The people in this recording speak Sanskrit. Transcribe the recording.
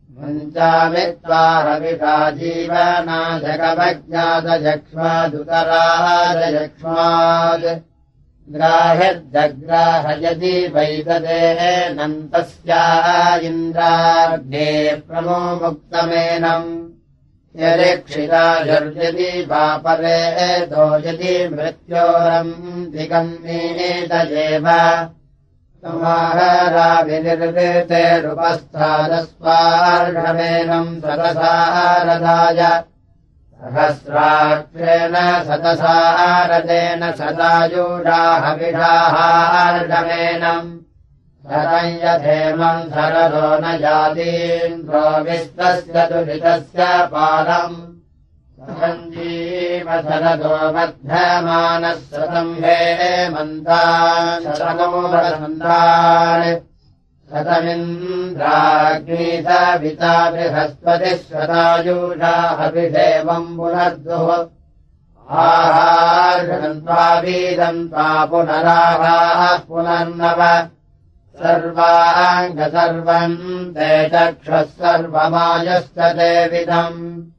मञ्चामित्वा हविषा जीवनाशकमज्ञातयक्ष्मादुतराजयक्ष्मात् ग्राह्यद्दग्राहयति वैतदेनन्तस्या इन्द्राग्ने प्रमो मुक्तमेनम् यदिक्षिराजर्यति वापरे दोजति मृत्योरम् दिगम्मीतजेव समाहराविनिर्वृतेरुपस्थादस्वार्षमेनम् सतसारदाय सहस्राक्षेण सतसारदेन सदायुषा हविषाहार्षमेनम् शतं यथेमम् शरदो न जातीन्द्रो विश्वस्य दुरितस्य पालम् सञ्जीव शरदो वर्धमानः शतम् हेमन्तान् शतमोदन्तान् शतमिन्द्राग्नीसविता बृहस्पतिः शतायुषा हविषेवम् पुनर्दुः आहार्षन्त्वा वीदन्त्वा पुनराहाः पुनर्नव सर्वाङ्गसर्वम् ते चक्षुः सर्वमायश्च ते विदम्